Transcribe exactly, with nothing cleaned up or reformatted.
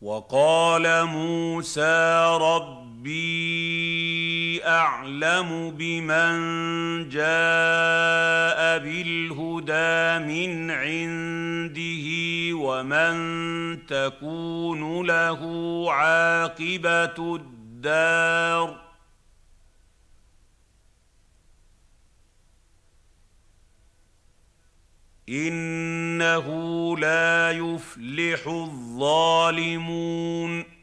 وقال موسى ربي أعلم بمن جاء بالهدى من عنده ومن تكون له عاقبة الدار إنه لا يفلح الظالمون